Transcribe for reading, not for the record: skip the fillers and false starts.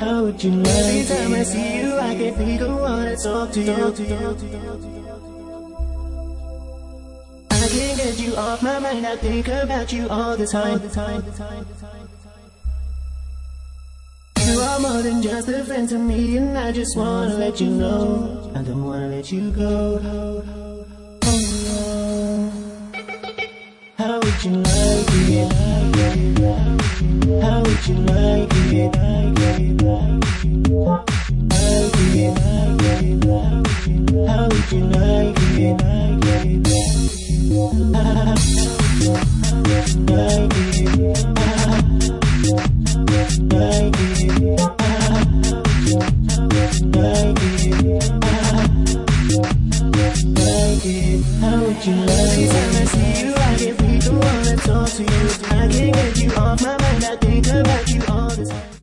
How would you like it? Every time I see you, I get weak, I wanna talk to you. I can't get you off my mind, I think about you all the time. You are more than just a friend to me, and I just wanna let you know I don't wanna let you go. How would you like it? How would you like it?